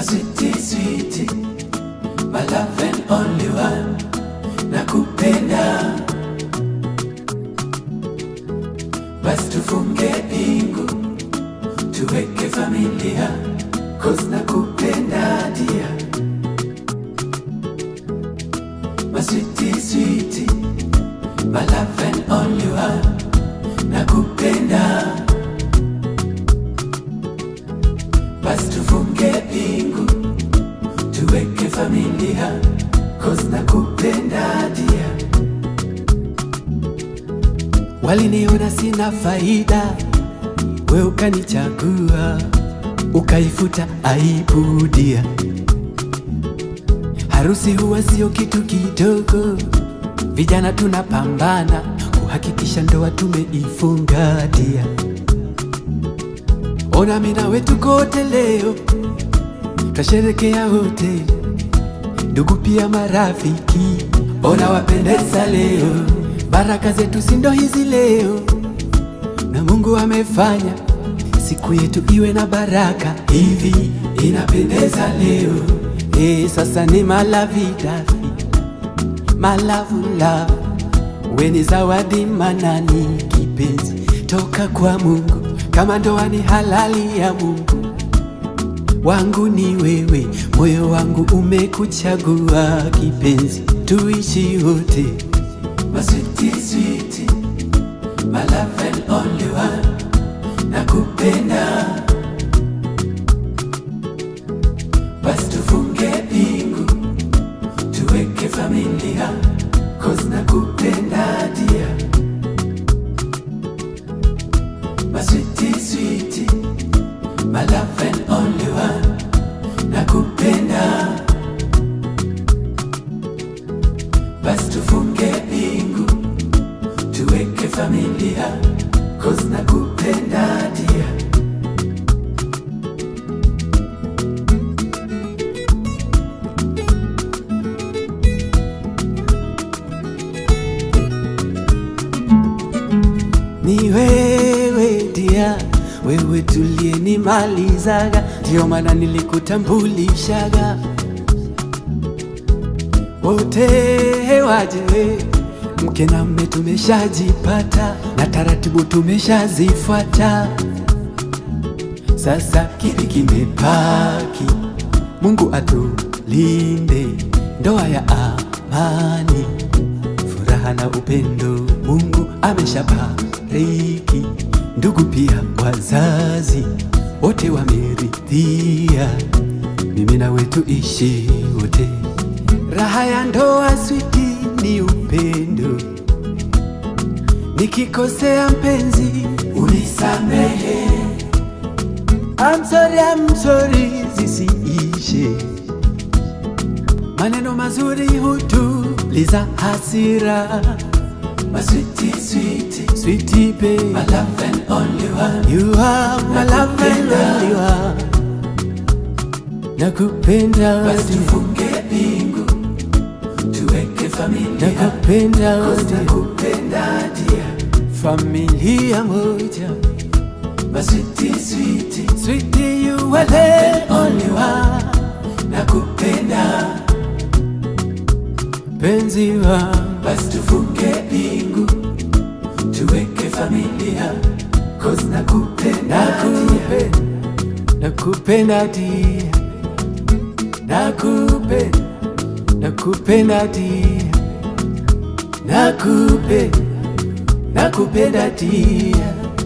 sweetie, sweetie, my love and only one, nakupenda. Basi tufunge pingu, tuweke familia, cause nakupenda dear. My sweetie, sweetie, my love and only one, nakupenda. Basi tufunge pingu, tuweke familia, cause nakupenda dear. Waliniona sina faida, we ukanichagua, ukaifuta aibu dear. Harusi huwa sio kitu kidogo, vijana tunapambana kuhakikisha ndoa tumeifunga dear. Ona mimi na wewe tuko wote leo, twasherekea wote, ndugu pia marafiki. Ona wapendeza leo, baraka zetu si ndo hizi leo, na Mungu amefanya siku yetu iwe na baraka. Hivi inapendeza leo, sasa ni malavidafi, malavu love. We ni zawadi manani kipenzi toka kwa Mungu, kama ndoa ni halali ya Mungu. Wangu ni wewe, moyo wangu umekuchagua kipenzi, tuishi wote. My sweetie, sweetie, my love and only one, nakupenda. Basi tufunge pingu, tuweke familia, cause nakupenda dear. My sweetie, sweetie, my love and only one, nakupenda. Basi tufunge pingu, tuweke familia, cause nakupenda dear. Ni wewe dear, wewe tuliyenimalizaga, ndio maana nilikutambulishaga. Wote waje, mke na mme tumeshajipata, na taratibu tumeshazifuata. Sasa kipi kimebaki? Mungu atulinde, ndoa ya amani, furaha na upendo. Mungu ameshabariki, ndugu pia wazazi wote wameridhia, mimi na wewe tuishi wote. Raha ya ndoa sweetie ni upendo, nikikosea mpenzi unisamehe. I'm sorry zisiishe, maneno mazuri hutuliza hasira. My sweetie, sweetie, sweetie babe, my love and only one, you are my love and only one, nakupenda. Basi tufunge pingu, tuweke familia, nakupenda. Cause nakupenda dear. Familia moja. My sweetie, sweetie, sweetie, you are the only one, nakupenda penzi wangu. Basi tufunge pingu, tuweke familia, cause nakupenda dear. Nakupenda dear, nakupenda dear, nakupenda dear.